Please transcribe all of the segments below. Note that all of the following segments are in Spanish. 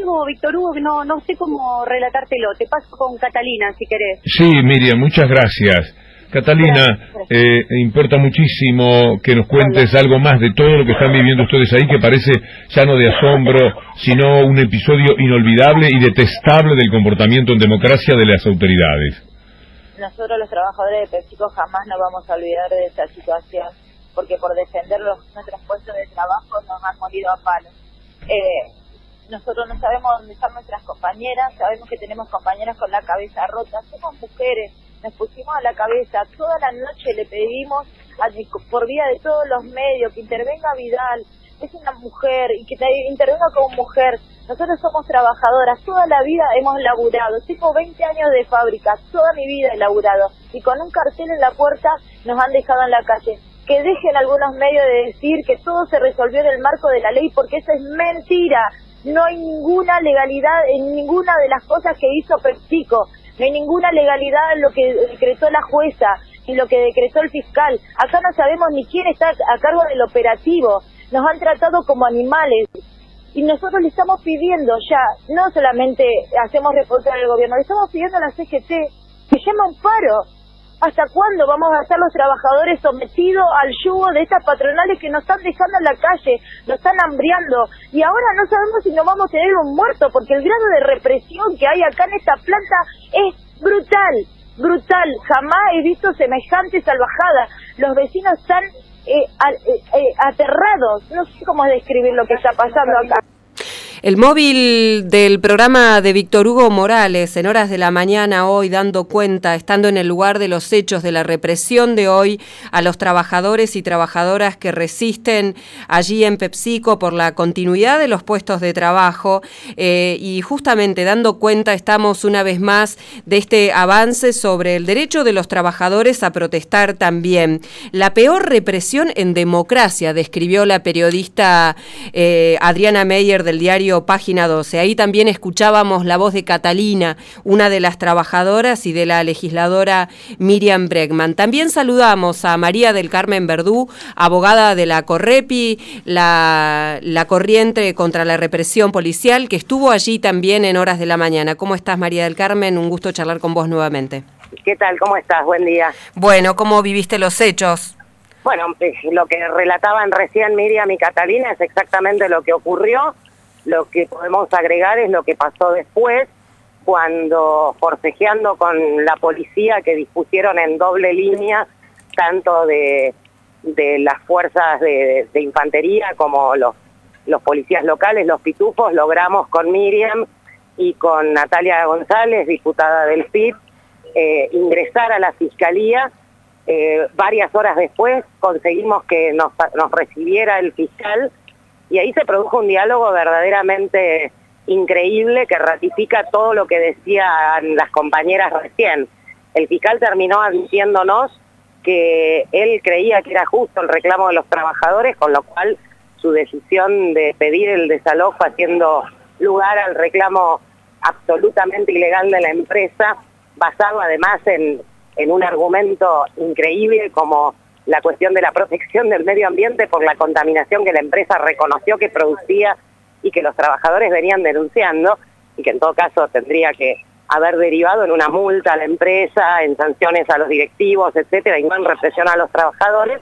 algo, Víctor Hugo, que no sé cómo relatártelo. Te paso con Catalina, si querés. Sí, Miriam, muchas gracias. Catalina, importa muchísimo que nos cuentes algo más de todo lo que están viviendo ustedes ahí, que parece ya no de asombro, sino un episodio inolvidable y detestable del comportamiento en democracia de las autoridades. Nosotros los trabajadores de PepsiCo jamás nos vamos a olvidar de esta situación, porque por defender nuestros puestos de trabajo nos han molido a palos. Nosotros no sabemos dónde están nuestras compañeras, sabemos que tenemos compañeras con la cabeza rota, somos mujeres, nos pusimos a la cabeza, toda la noche le pedimos por vía de todos los medios que intervenga Vidal, es una mujer y que intervenga como mujer. Nosotros somos trabajadoras, toda la vida hemos laburado, tengo 20 años de fábrica, toda mi vida he laburado y con un cartel en la puerta nos han dejado en la calle. Que dejen algunos medios de decir que todo se resolvió en el marco de la ley, porque eso es mentira. No hay ninguna legalidad en ninguna de las cosas que hizo PepsiCo. No hay ninguna legalidad en lo que decretó la jueza, en lo que decretó el fiscal. Acá no sabemos ni quién está a cargo del operativo. Nos han tratado como animales. Y nosotros le estamos pidiendo ya, no solamente hacemos reportar al gobierno, le estamos pidiendo a la CGT que llame a un paro. ¿Hasta cuándo vamos a estar los trabajadores sometidos al yugo de estas patronales que nos están dejando en la calle, nos están hambriando? Y ahora no sabemos si nos vamos a tener un muerto, porque el grado de represión que hay acá en esta planta es brutal, brutal. Jamás he visto semejante salvajada. Los vecinos están aterrados. No sé cómo describir lo que está pasando acá. El móvil del programa de Víctor Hugo Morales, en horas de la mañana hoy, dando cuenta, estando en el lugar de los hechos de la represión de hoy a los trabajadores y trabajadoras que resisten allí en PepsiCo por la continuidad de los puestos de trabajo, y justamente dando cuenta estamos una vez más de este avance sobre el derecho de los trabajadores a protestar también. La peor represión en democracia, describió la periodista Adriana Meyer del diario Página 12. Ahí también escuchábamos la voz de Catalina, una de las trabajadoras, y de la legisladora Miriam Bregman. También saludamos a María del Carmen Verdú, abogada de la Correpi, la corriente contra la represión policial, que estuvo allí también en horas de la mañana. ¿Cómo estás, María del Carmen? Un gusto charlar con vos nuevamente. ¿Qué tal? ¿Cómo estás? Buen día. Bueno, ¿cómo viviste los hechos? Bueno, lo que relataban recién Miriam y Catalina es exactamente lo que ocurrió. Lo que podemos agregar es lo que pasó después, cuando forcejeando con la policía, que dispusieron en doble línea, tanto de las fuerzas de infantería como los policías locales, los pitufos, logramos con Miriam y con Natalia González, diputada del PIB, ingresar a la Fiscalía. Varias horas después conseguimos que nos recibiera el fiscal, y ahí se produjo un diálogo verdaderamente increíble que ratifica todo lo que decían las compañeras recién. El fiscal terminó admitiéndonos que él creía que era justo el reclamo de los trabajadores, con lo cual su decisión de pedir el desalojo, haciendo lugar al reclamo absolutamente ilegal de la empresa, basado además en un argumento increíble como la cuestión de la protección del medio ambiente por la contaminación que la empresa reconoció que producía y que los trabajadores venían denunciando, y que en todo caso tendría que haber derivado en una multa a la empresa, en sanciones a los directivos, etcétera, y no en represión a los trabajadores,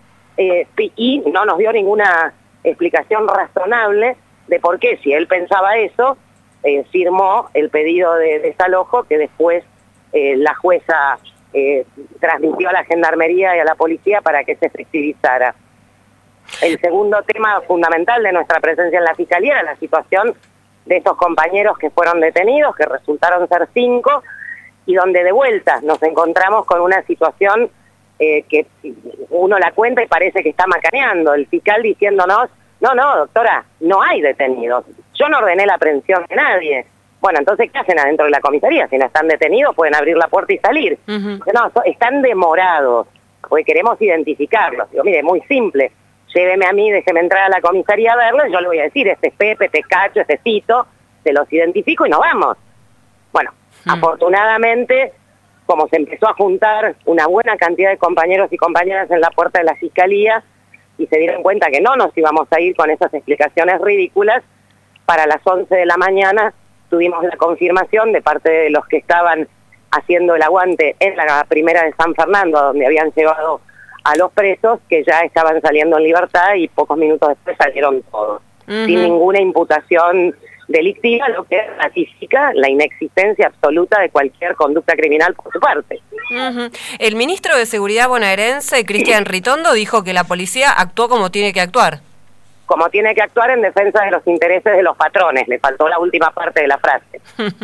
y no nos dio ninguna explicación razonable de por qué, si él pensaba eso, firmó el pedido de desalojo que después la jueza transmitió a la Gendarmería y a la policía para que se efectivizara. El segundo tema fundamental de nuestra presencia en la Fiscalía era la situación de estos compañeros que fueron detenidos, que resultaron ser 5, y donde de vuelta nos encontramos con una situación que uno la cuenta y parece que está macaneando. El fiscal diciéndonos, no, doctora, no hay detenidos. Yo no ordené la aprehensión de nadie. Bueno, entonces, ¿qué hacen adentro de la comisaría? Si no están detenidos, pueden abrir la puerta y salir. No, están demorados, porque queremos identificarlos. Digo, mire, muy simple, lléveme a mí, déjeme entrar a la comisaría a verlos, y yo le voy a decir, este es Pepe, este es Cacho, este es Tito, se los identifico y nos vamos. Bueno, afortunadamente, como se empezó a juntar una buena cantidad de compañeros y compañeras en la puerta de la Fiscalía, y se dieron cuenta que no nos íbamos a ir con esas explicaciones ridículas, para las 11 de la mañana tuvimos la confirmación de parte de los que estaban haciendo el aguante en la primera de San Fernando, donde habían llevado a los presos, que ya estaban saliendo en libertad y pocos minutos después salieron todos, sin ninguna imputación delictiva, lo que ratifica la inexistencia absoluta de cualquier conducta criminal por su parte. El ministro de Seguridad bonaerense, Cristian Ritondo, dijo que la policía actuó como tiene que actuar. Como tiene que actuar en defensa de los intereses de los patrones. Le faltó la última parte de la frase.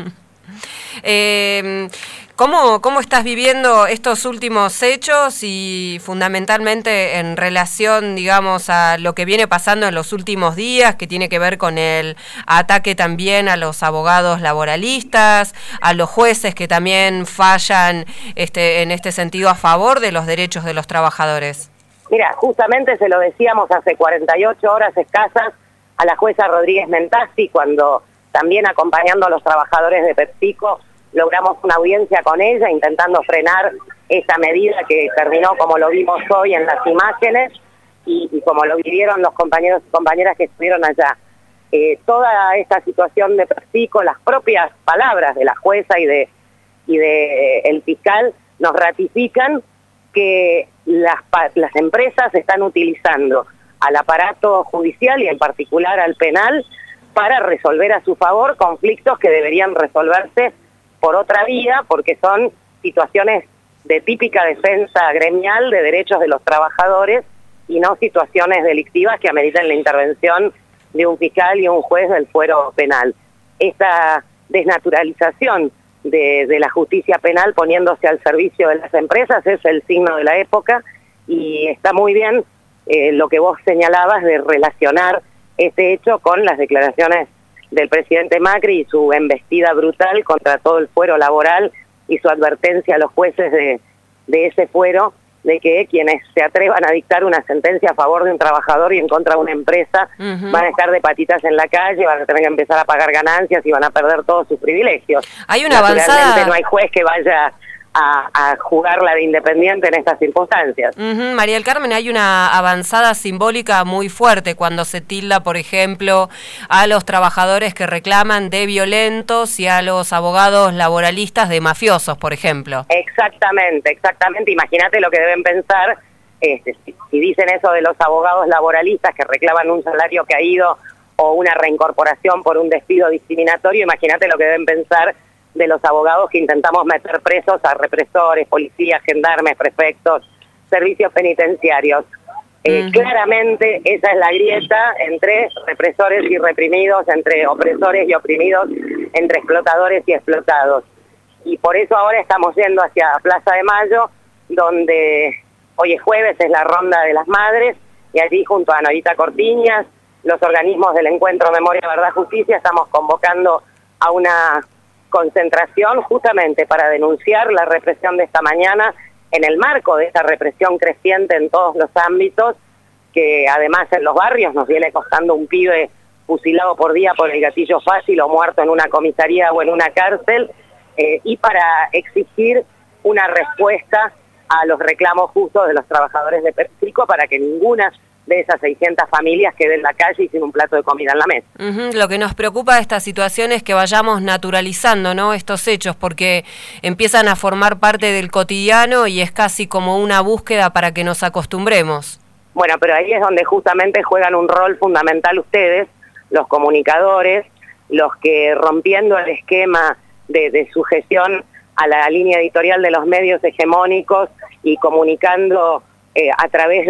¿Cómo estás viviendo estos últimos hechos y fundamentalmente en relación, digamos, a lo que viene pasando en los últimos días, que tiene que ver con el ataque también a los abogados laboralistas, a los jueces que también fallan en este sentido a favor de los derechos de los trabajadores? Mira, justamente se lo decíamos hace 48 horas escasas a la jueza Rodríguez Mentasti, cuando también acompañando a los trabajadores de PepsiCo logramos una audiencia con ella intentando frenar esta medida que terminó como lo vimos hoy en las imágenes y como lo vivieron los compañeros y compañeras que estuvieron allá. Toda esta situación de PepsiCo, las propias palabras de la jueza y de el fiscal nos ratifican que las empresas están utilizando al aparato judicial y en particular al penal para resolver a su favor conflictos que deberían resolverse por otra vía, porque son situaciones de típica defensa gremial de derechos de los trabajadores y no situaciones delictivas que ameritan la intervención de un fiscal y un juez del fuero penal. Esta desnaturalización de la justicia penal poniéndose al servicio de las empresas es el signo de la época y está muy bien lo que vos señalabas de relacionar este hecho con las declaraciones del presidente Macri y su embestida brutal contra todo el fuero laboral y su advertencia a los jueces de ese fuero de que quienes se atrevan a dictar una sentencia a favor de un trabajador y en contra de una empresa van a estar de patitas en la calle, van a tener que empezar a pagar ganancias y van a perder todos sus privilegios. Hay una avanzada... no hay juez que vaya a jugarla de independiente en estas circunstancias. María del Carmen, hay una avanzada simbólica muy fuerte cuando se tilda, por ejemplo, a los trabajadores que reclaman de violentos y a los abogados laboralistas de mafiosos, por ejemplo. Exactamente. Imagínate lo que deben pensar si dicen eso de los abogados laboralistas que reclaman un salario caído o una reincorporación por un despido discriminatorio. Imagínate lo que deben pensar de los abogados que intentamos meter presos a represores, policías, gendarmes, prefectos, servicios penitenciarios. Claramente esa es la grieta entre represores y reprimidos, entre opresores y oprimidos, entre explotadores y explotados. Y por eso ahora estamos yendo hacia Plaza de Mayo, donde hoy es jueves, es la Ronda de las Madres, y allí junto a Norita Cortiñas, los organismos del Encuentro Memoria, Verdad, Justicia, estamos convocando a una concentración justamente para denunciar la represión de esta mañana en el marco de esta represión creciente en todos los ámbitos, que además en los barrios nos viene costando un pibe fusilado por día por el gatillo fácil o muerto en una comisaría o en una cárcel, y para exigir una respuesta a los reclamos justos de los trabajadores de PepsiCo para que ninguna de esas 600 familias quede en la calle y sin un plato de comida en la mesa. Lo que nos preocupa de esta situación es que vayamos naturalizando, ¿no?, estos hechos, porque empiezan a formar parte del cotidiano y es casi como una búsqueda para que nos acostumbremos. Bueno, pero ahí es donde justamente juegan un rol fundamental ustedes, los comunicadores, los que rompiendo el esquema de sujeción a la línea editorial de los medios hegemónicos y comunicando a través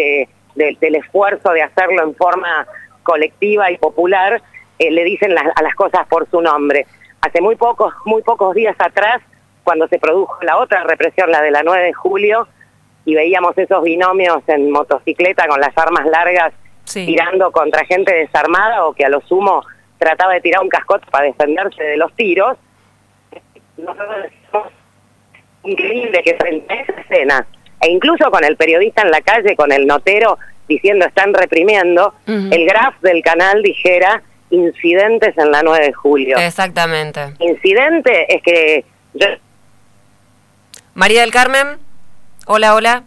del esfuerzo de hacerlo en forma colectiva y popular, le dicen a las cosas por su nombre. Hace muy pocos días atrás, cuando se produjo la otra represión, la de la 9 de julio, y veíamos esos binomios en motocicleta con las armas largas tirando contra gente desarmada o que a lo sumo trataba de tirar un cascote para defenderse de los tiros, nosotros decimos, increíble que frente a esa escena, e incluso con el periodista en la calle, con el notero diciendo están reprimiendo, el graph del canal dijera incidentes en la 9 de julio. Exactamente. Incidente es que... María del Carmen, hola.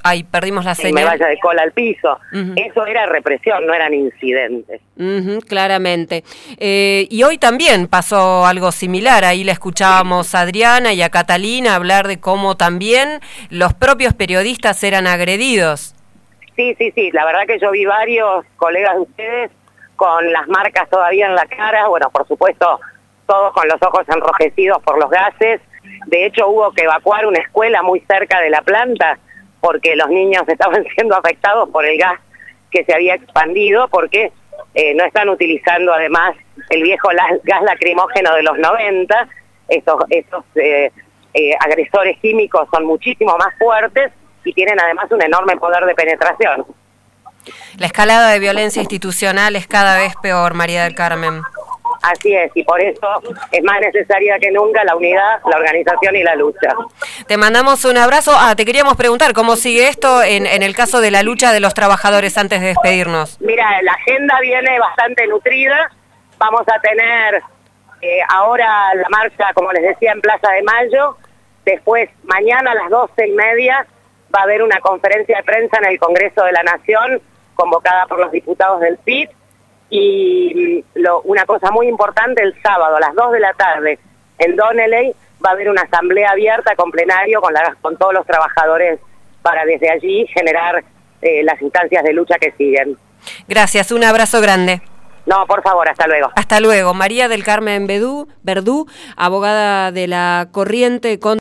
Ay, perdimos la y señal. me vaya de cola al piso. Eso era represión, no eran incidentes. Claramente. Y hoy también pasó algo similar. Ahí le escuchábamos a Adriana y a Catalina hablar de cómo también los propios periodistas eran agredidos. Sí. La verdad que yo vi varios colegas de ustedes con las marcas todavía en la cara. Bueno, por supuesto, todos con los ojos enrojecidos por los gases. De hecho, hubo que evacuar una escuela muy cerca de la planta porque los niños estaban siendo afectados por el gas que se había expandido, porque no están utilizando además el viejo gas lacrimógeno de los 90. Estos agresores químicos son muchísimo más fuertes y tienen además un enorme poder de penetración. La escalada de violencia institucional es cada vez peor, María del Carmen. Así es, y por eso es más necesaria que nunca la unidad, la organización y la lucha. Te mandamos un abrazo. Te queríamos preguntar, ¿cómo sigue esto en el caso de la lucha de los trabajadores antes de despedirnos? Mira, la agenda viene bastante nutrida. Vamos a tener ahora la marcha, como les decía, en Plaza de Mayo. Después, mañana a las 12:30, va a haber una conferencia de prensa en el Congreso de la Nación, convocada por los diputados del PIT. Y una cosa muy importante, el sábado a las 2 de la tarde en Donnelly va a haber una asamblea abierta con plenario con todos los trabajadores para desde allí generar las instancias de lucha que siguen. Gracias, un abrazo grande. No, por favor, hasta luego. Hasta luego. María del Carmen Verdú, abogada de la Corriente contra